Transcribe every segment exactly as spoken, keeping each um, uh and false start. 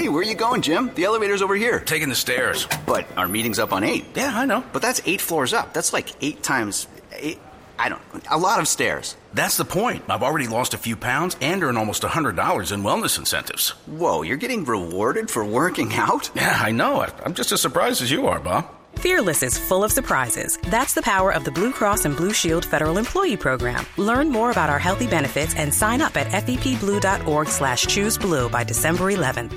Hey, where are you going, Jim? The elevator's over here. Taking the stairs. But our meeting's up on eight. Yeah, I know. But that's eight floors up. That's like eight times eight. I don't know. A lot of stairs. That's the point. I've already lost a few pounds and earned almost one hundred dollars in wellness incentives. Whoa, you're getting rewarded for working out? Yeah, I know. I'm just as surprised as you are, Bob. Fearless is full of surprises. That's the power of the Blue Cross and Blue Shield Federal Employee Program. Learn more about our healthy benefits and sign up at fepblue.org slash choose blue by December eleventh.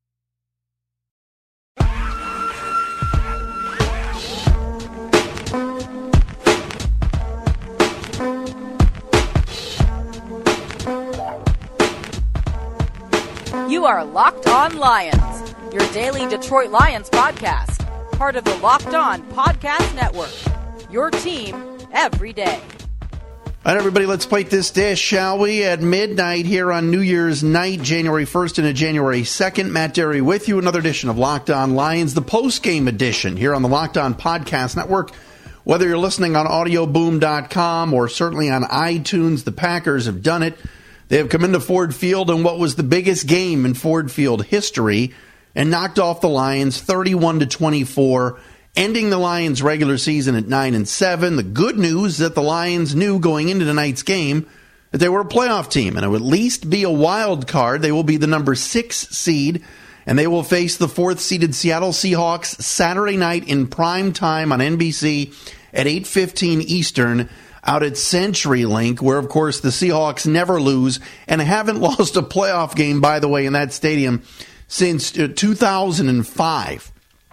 You are Locked On Lions, your daily Detroit Lions podcast, part of the Locked On Podcast Network, your team every day. All right, everybody, let's plate this dish, shall we? At midnight here on New Year's night, January first into January second. Matt Derry with you. Another edition of Locked On Lions, the post-game edition here on the Locked On Podcast Network. Whether you're listening on audio boom dot com or certainly on iTunes, the Packers have done it. They have come into Ford Field in what was the biggest game in Ford Field history and knocked off the Lions thirty-one to twenty-four, ending the Lions' regular season at nine and seven. The good news is that the Lions knew going into tonight's game that they were a playoff team, and it would at least be a wild card. They will be the number six seed, and they will face the fourth-seeded Seattle Seahawks Saturday night in prime time on N B C at eight fifteen Eastern out at CenturyLink, where, of course, the Seahawks never lose and haven't lost a playoff game, by the way, in that stadium since two thousand five.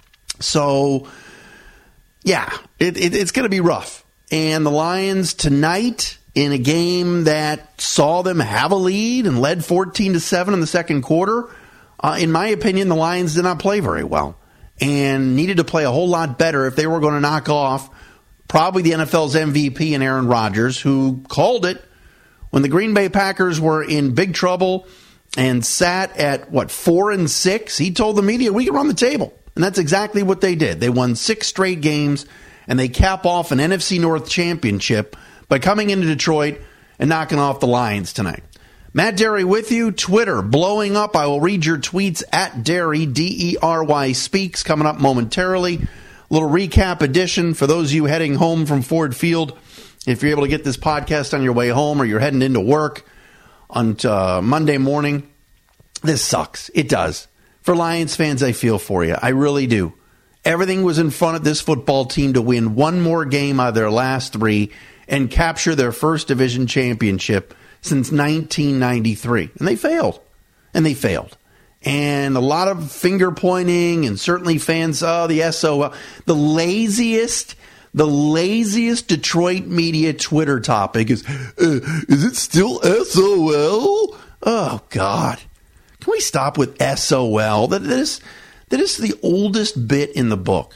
So, yeah, it, it, it's going to be rough. And the Lions tonight, in a game that saw them have a lead and led fourteen to seven in the second quarter, uh, in my opinion, the Lions did not play very well and needed to play a whole lot better if they were going to knock off probably the N F L's M V P in Aaron Rodgers, who called it when the Green Bay Packers were in big trouble and sat at, what, four and six. He told the media, we can run the table. And that's exactly what they did. They won six straight games, and they cap off an N F C North championship by coming into Detroit and knocking off the Lions tonight. Matt Derry with you. Twitter blowing up. I will read your tweets at Derry, D E R Y Speaks, coming up momentarily. A little recap edition for those of you heading home from Ford Field. If you're able to get this podcast on your way home or you're heading into work on uh, Monday morning, this sucks. It does. For Lions fans, I feel for you. I really do. Everything was in front of this football team to win one more game out of their last three and capture their first division championship since nineteen ninety-three. And they failed. And they failed. And a lot of finger pointing and certainly fans, oh, the S O L. The laziest, the laziest Detroit media Twitter topic is, uh, is it still S O L? Oh, God. Can we stop with S O L? That is, that is the oldest bit in the book.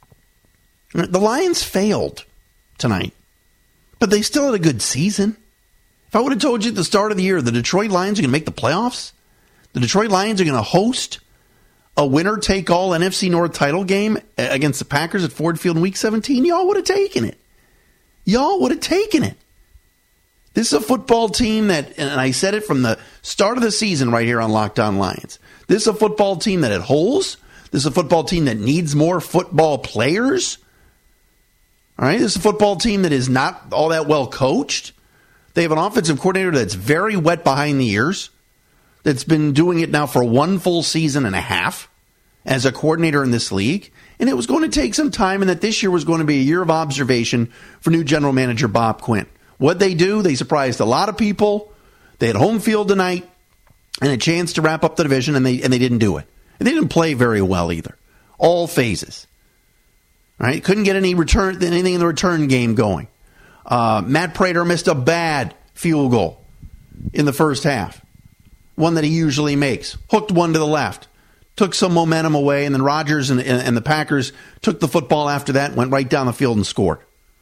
The Lions failed tonight, but they still had a good season. If I would have told you at the start of the year the Detroit Lions are going to make the playoffs, the Detroit Lions are going to host a winner-take-all N F C North title game against the Packers at Ford Field in Week seventeen, y'all would have taken it. Y'all would have taken it. This is a football team that, and I said it from the start of the season right here on Locked On Lions, this is a football team that had holes. This is a football team that needs more football players. All right, this is a football team that is not all that well coached. They have an offensive coordinator that's very wet behind the ears, that's been doing it now for one full season and a half as a coordinator in this league. And it was going to take some time, and that this year was going to be a year of observation for new general manager Bob Quinn. What'd they do? They surprised a lot of people. They had home field tonight and a chance to wrap up the division, and they and they didn't do it. And they didn't play very well either. All phases. All right? Couldn't get any return, anything in the return game going. Uh, Matt Prater missed a bad field goal in the first half. One that he usually makes. Hooked one to the left. Took some momentum away, and then Rodgers and, and, and the Packers took the football after that, went right down the field and scored.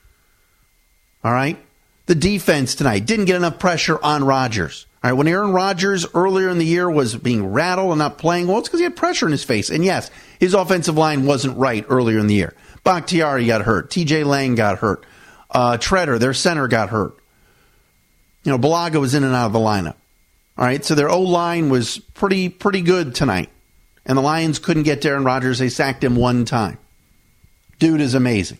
All right? The defense tonight didn't get enough pressure on Rodgers. All right, when Aaron Rodgers earlier in the year was being rattled and not playing well, it's because he had pressure in his face. And yes, his offensive line wasn't right earlier in the year. Bakhtiari got hurt. T J Lang got hurt. Uh, Treader, their center, got hurt. You know, Balaga was in and out of the lineup. All right, so their O-line was pretty pretty good tonight. And the Lions couldn't get to Aaron Rodgers. They sacked him one time. Dude is amazing.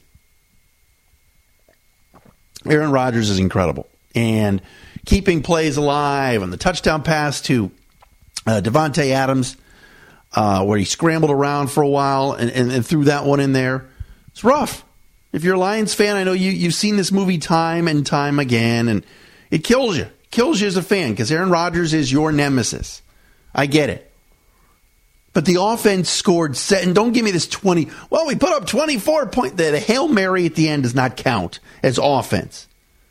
Aaron Rodgers is incredible. And keeping plays alive, and the touchdown pass to uh, Devontae Adams, uh, where he scrambled around for a while and, and, and threw that one in there. It's rough. If you're a Lions fan, I know you, you've seen this movie time and time again, and it kills you. It kills you as a fan because Aaron Rodgers is your nemesis. I get it. But the offense scored set, and don't give me this twenty. Well, we put up twenty-four points. The Hail Mary at the end does not count as offense.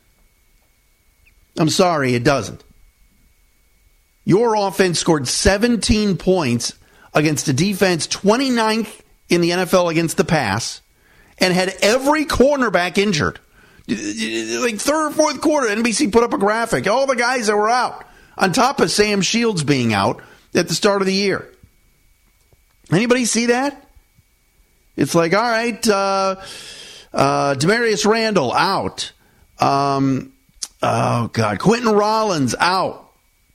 I'm sorry, it doesn't. Your offense scored seventeen points against a defense twenty-ninth in the N F L against the pass and had every cornerback injured. Like third or fourth quarter, N B C put up a graphic. All the guys that were out, on top of Sam Shields being out at the start of the year. Anybody see that? It's like, all right, uh, uh, Demarius Randall out. Um, oh, God. Quentin Rollins out.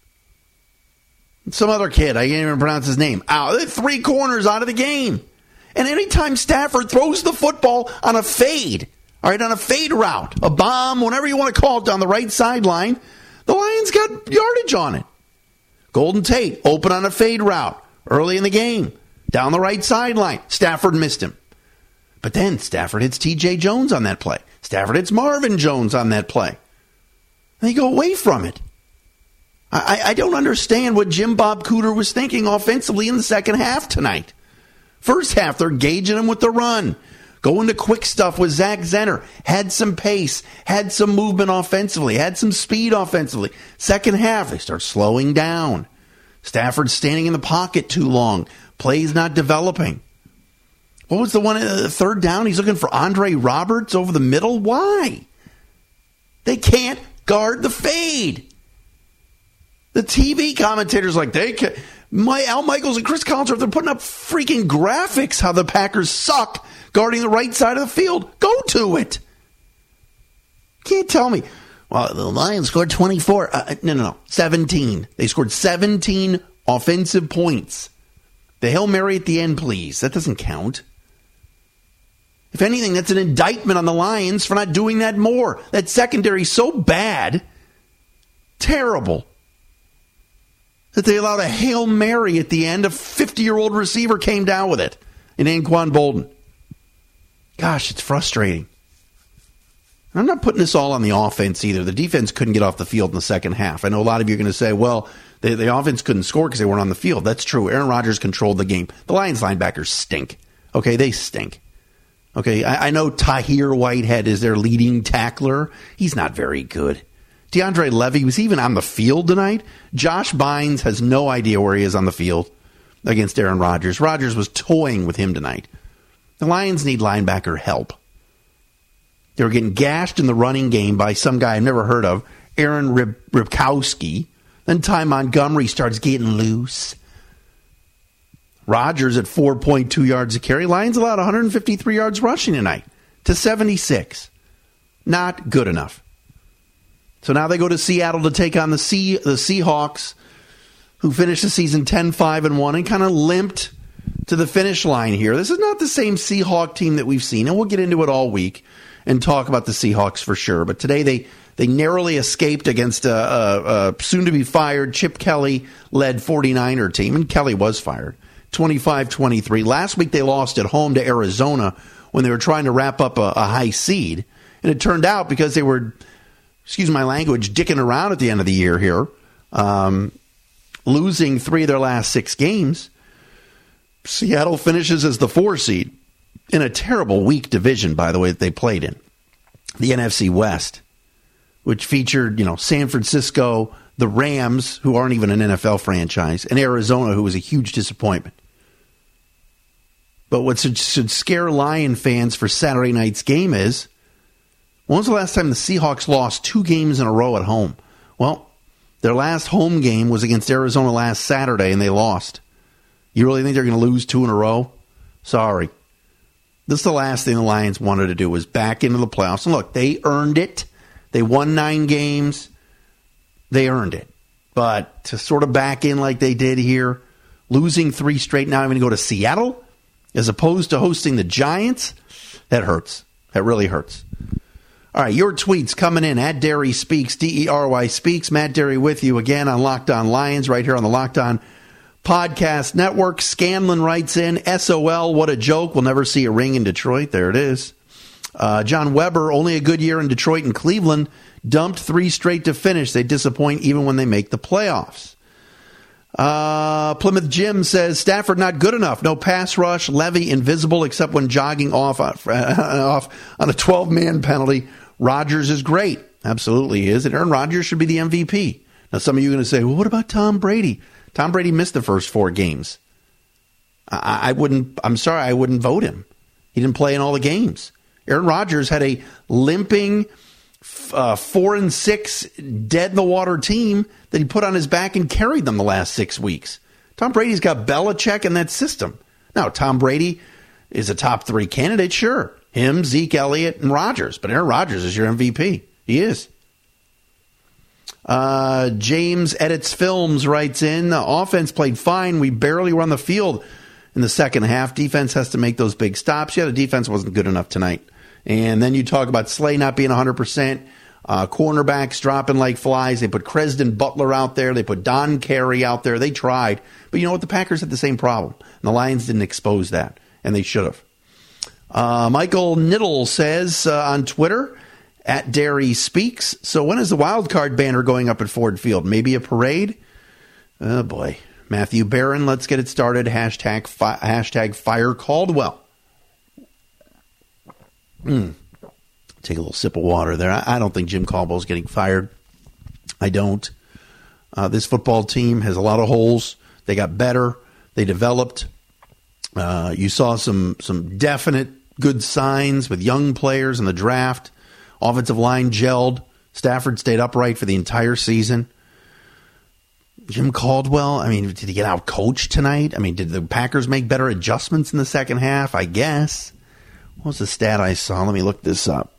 Some other kid, I can't even pronounce his name, out. They're three corners out of the game. And anytime Stafford throws the football on a fade, all right, on a fade route, a bomb, whatever you want to call it, down the right sideline, the Lions got yardage on it. Golden Tate, open on a fade route early in the game. Down the right sideline. Stafford missed him. But then Stafford hits T J Jones on that play. Stafford hits Marvin Jones on that play. And they go away from it. I, I don't understand what Jim Bob Cooter was thinking offensively in the second half tonight. First half, they're gauging him with the run. Going to quick stuff with Zach Zenner. Had some pace. Had some movement offensively. Had some speed offensively. Second half, they start slowing down. Stafford standing in the pocket too long. Plays not developing. What was the one at the third down? He's looking for Andre Roberts over the middle. Why? They can't guard the fade. The T V commentators like they can. My Al Michaels and Chris Collinsworth, they're putting up freaking graphics how the Packers suck guarding the right side of the field. Go to it. Can't tell me. Well, the Lions scored twenty-four. Uh, no, no, no. seventeen. They scored seventeen offensive points. The Hail Mary at the end, please. That doesn't count. If anything, that's an indictment on the Lions for not doing that more. That secondary is so bad, terrible, that they allowed a Hail Mary at the end. A fifty-year-old receiver came down with it in Anquan Bolden. Gosh, it's frustrating. I'm not putting this all on the offense either. The defense couldn't get off the field in the second half. I know a lot of you are going to say, well, the, the offense couldn't score because they weren't on the field. That's true. Aaron Rodgers controlled the game. The Lions linebackers stink. Okay, they stink. Okay, I, I know Tahir Whitehead is their leading tackler. He's not very good. DeAndre Levy was even on the field tonight. Josh Bynes has no idea where he is on the field against Aaron Rodgers. Rodgers was toying with him tonight. The Lions need linebacker help. They were getting gashed in the running game by some guy I've never heard of, Aaron Rib- Ribkowski. Then Ty Montgomery starts getting loose. Rodgers at four point two yards a carry. Lions allowed one hundred fifty-three yards rushing tonight to seventy-six. Not good enough. So now they go to Seattle to take on the sea, the Seahawks, who finished the season ten five and one and kind of limped to the finish line here. This is not the same Seahawk team that we've seen, and we'll get into it all week and talk about the Seahawks for sure. But today they, they narrowly escaped against a, a, a soon-to-be-fired Chip Kelly-led forty-niner team, and Kelly was fired, twenty-five twenty-three. Last week they lost at home to Arizona when they were trying to wrap up a, a high seed. And it turned out because they were, excuse my language, dicking around at the end of the year here, um, losing three of their last six games, Seattle finishes as the four seed. In a terrible weak division, by the way, that they played in. The N F C West, which featured, you know, San Francisco, the Rams, who aren't even an N F L franchise, and Arizona, who was a huge disappointment. But what should, should scare Lion fans for Saturday night's game is, when was the last time the Seahawks lost two games in a row at home? Well, their last home game was against Arizona last Saturday, and they lost. You really think they're going to lose two in a row? Sorry. This is the last thing the Lions wanted to do, was back into the playoffs. And look, they earned it. They won nine games. They earned it. But to sort of back in like they did here, losing three straight, now having to go to Seattle as opposed to hosting the Giants. That hurts. That really hurts. All right, your tweets coming in at Derry Speaks, D E R Y Speaks. Matt Derry with you again on Locked On Lions right here on the Locked On Podcast Network. Scanlon writes in, S O L, what a joke. We'll never see a ring in Detroit. There it is. Uh, John Weber, only a good year in Detroit and Cleveland. Dumped three straight to finish. They disappoint even when they make the playoffs. Uh, Plymouth Jim says, Stafford not good enough. No pass rush. Levy invisible except when jogging off, uh, off on a twelve-man penalty. Rodgers is great. Absolutely is. And Aaron Rodgers should be the M V P. Now, some of you are going to say, well, what about Tom Brady? Tom Brady missed the first four games. I, I wouldn't, I'm sorry, I wouldn't vote him. He didn't play in all the games. Aaron Rodgers had a limping uh, four and six dead in the water team that he put on his back and carried them the last six weeks. Tom Brady's got Belichick in that system. Now, Tom Brady is a top three candidate, sure. Him, Zeke Elliott, and Rodgers. But Aaron Rodgers is your M V P. He is. Uh, James Edits Films writes in, the offense played fine. We barely were on the field in the second half. Defense has to make those big stops. Yeah, the defense wasn't good enough tonight. And then you talk about Slay not being one hundred percent. Uh, cornerbacks dropping like flies. They put Cresden Butler out there. They put Don Carey out there. They tried. But you know what? The Packers had the same problem. And the Lions didn't expose that. And they should have. Uh, Michael Niddle says uh, on Twitter, at Derry Speaks, so when is the wild card banner going up at Ford Field? Maybe a parade? Oh, boy. Matthew Barron, let's get it started. Hashtag, fi- hashtag fire Caldwell. Mm. Take a little sip of water there. I, I don't think Jim Caldwell's getting fired. I don't. Uh, this football team has a lot of holes. They got better. They developed. Uh, you saw some some definite good signs with young players in the draft. Offensive line gelled. Stafford stayed upright for the entire season. Jim Caldwell, I mean, did he get out coached tonight? I mean, did the Packers make better adjustments in the second half? I guess. What was the stat I saw? Let me look this up.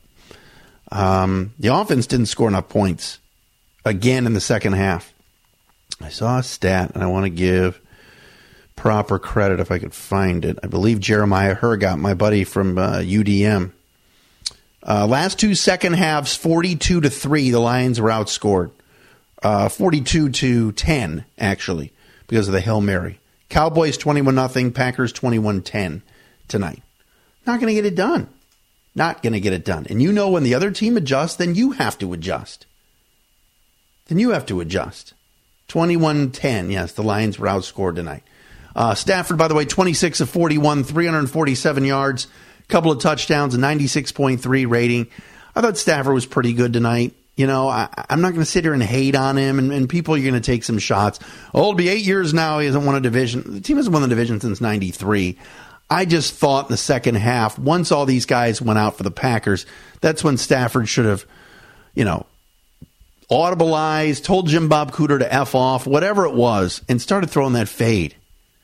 Um, the offense didn't score enough points again in the second half. I saw a stat, and I want to give proper credit if I could find it. I believe Jeremiah Hergott, my buddy from uh, U D M. Uh, last two second halves, forty-two to three, the Lions were outscored. Uh, forty-two to ten, actually, because of the Hail Mary. Cowboys twenty-one nothing, Packers twenty-one ten tonight. Not going to get it done. Not going to get it done. And you know when the other team adjusts, then you have to adjust. Then you have to adjust. twenty-one ten, yes, the Lions were outscored tonight. Uh, Stafford, by the way, twenty-six of forty-one, three hundred forty-seven yards, couple of touchdowns, a ninety-six point three rating. I thought Stafford was pretty good tonight. You know, I, I'm not going to sit here and hate on him, and, and people are going to take some shots. Oh, it'll be eight years now he hasn't won a division. The team hasn't won the division since ninety-three. I just thought in the second half, once all these guys went out for the Packers, that's when Stafford should have, you know, audibleized, told Jim Bob Cooter to F off, whatever it was, and started throwing that fade.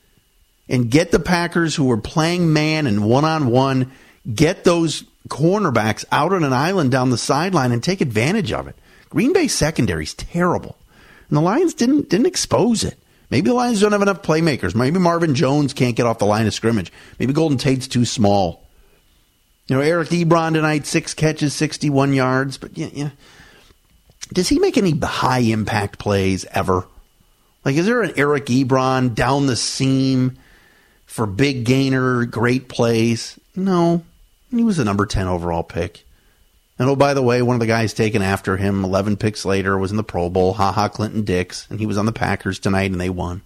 And get the Packers who were playing man and one-on-one, get those cornerbacks out on an island down the sideline and take advantage of it. Green Bay secondary's terrible. And the Lions didn't didn't expose it. Maybe the Lions don't have enough playmakers. Maybe Marvin Jones can't get off the line of scrimmage. Maybe Golden Tate's too small. You know, Eric Ebron tonight, six catches, sixty-one yards. But, yeah, yeah. Does he make any high-impact plays ever? Like, is there an Eric Ebron down the seam for big gainer, great plays? No. He was the number ten overall pick. And, oh, by the way, one of the guys taken after him, eleven picks later, was in the Pro Bowl, Ha Ha Clinton Dix, and he was on the Packers tonight, and they won.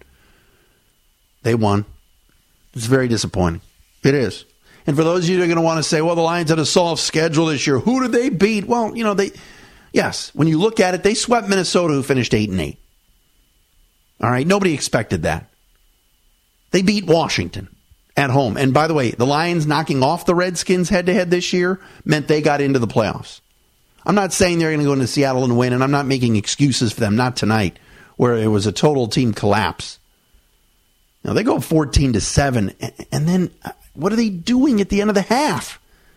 They won. It's very disappointing. It is. And for those of you that are going to want to say, well, the Lions had a soft schedule this year, who did they beat? Well, you know, they, yes, when you look at it, they swept Minnesota, who finished eight and eight. All right, nobody expected that. They beat Washington at home. And by the way, the Lions knocking off the Redskins head-to-head this year meant they got into the playoffs. I'm not saying they're going to go into Seattle and win, and I'm not making excuses for them, not tonight, where it was a total team collapse. Now, they go fourteen to seven, and then what are they doing at the end of the half?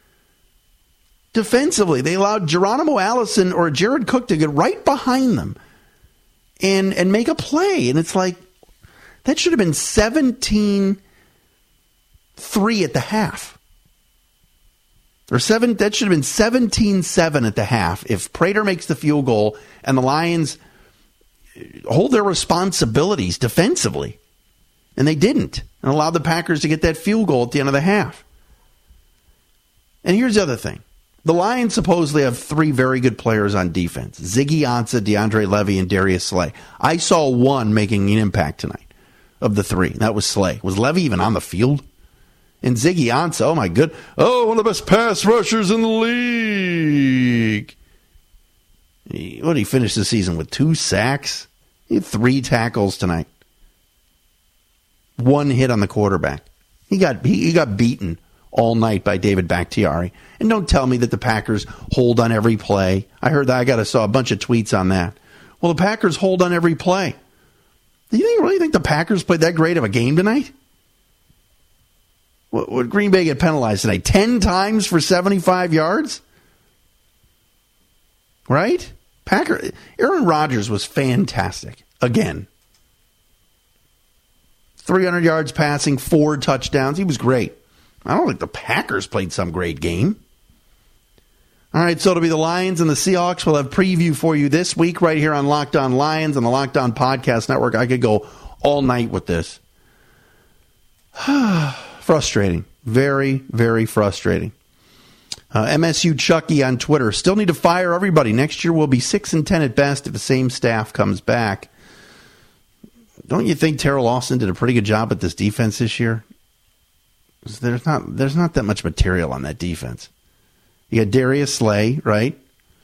Defensively, they allowed Geronimo Allison or Jared Cook to get right behind them and, and make a play. And it's like, That should have been seventeen three at the half. Or seven. That should have been seventeen seven at the half if Prater makes the field goal and the Lions hold their responsibilities defensively. And they didn't. And allowed the Packers to get that field goal at the end of the half. And here's the other thing. The Lions supposedly have three very good players on defense. Ziggy Ansah, DeAndre Levy, and Darius Slay. I saw one making an impact tonight of the three. That was Slay. Was Levy even on the field? And Ziggy Ansah, oh my good. Oh, one of the best pass rushers in the league. He, what did he finish the season with? Two sacks? He had three tackles tonight. One hit on the quarterback. He got he, he got beaten all night by David Bakhtiari. And don't tell me that the Packers hold on every play. I heard that. I got to saw a bunch of tweets on that. Well, the Packers hold on every play. Do you think, really think the Packers played that great of a game tonight? What would Green Bay get penalized tonight? Ten times for seventy-five yards? Right? Packer Aaron Rodgers was fantastic. Again. three hundred yards passing, four touchdowns. He was great. I don't think the Packers played some great game. All right, so it'll be the Lions and the Seahawks. We'll have preview for you this week right here on Locked On Lions and the Locked On Podcast Network. I could go all night with this. Frustrating. Very, very frustrating. Uh, M S U Chucky on Twitter. Still need to fire everybody. Next year we'll be six and ten at best if the same staff comes back. Don't you think Terrell Austin did a pretty good job at this defense this year? There's not there's not that much material on that defense. You got Darius Slay, right?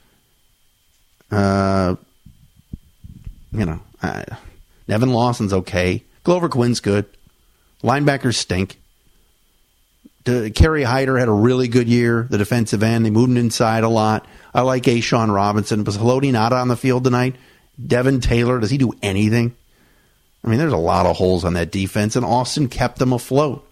Uh, you know, uh, Nevin Lawson's okay. Glover Quinn's good. Linebackers stink. De- Kerry Hyder had a really good year, the defensive end. They moved him inside a lot. I like A'Shawn Robinson. Was Haloti not on the field tonight? Devin Taylor, does he do anything? I mean, there's a lot of holes on that defense, and Austin kept them afloat.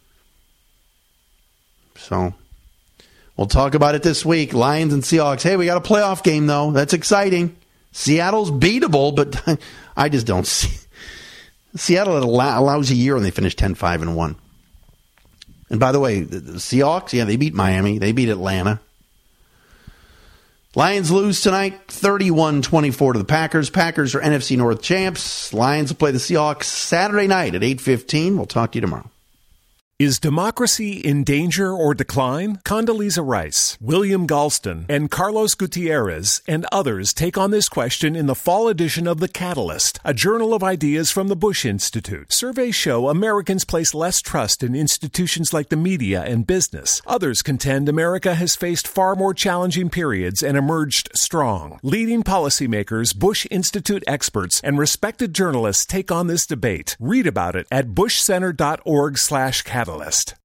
So, we'll talk about it this week. Lions and Seahawks. Hey, we got a playoff game, though. That's exciting. Seattle's beatable, but I just don't see. Seattle had a lousy year when they finished ten five and one. And by the way, the Seahawks, yeah, they beat Miami. They beat Atlanta. Lions lose tonight, thirty-one twenty-four to the Packers. Packers are N F C North champs. Lions will play the Seahawks Saturday night at eight fifteen. We'll talk to you tomorrow. Is democracy in danger or decline? Condoleezza Rice, William Galston, and Carlos Gutierrez and others take on this question in the fall edition of The Catalyst, a journal of ideas from the Bush Institute. Surveys show Americans place less trust in institutions like the media and business. Others contend America has faced far more challenging periods and emerged strong. Leading policymakers, Bush Institute experts, and respected journalists take on this debate. Read about it at bushcenter dot org slash catalyst.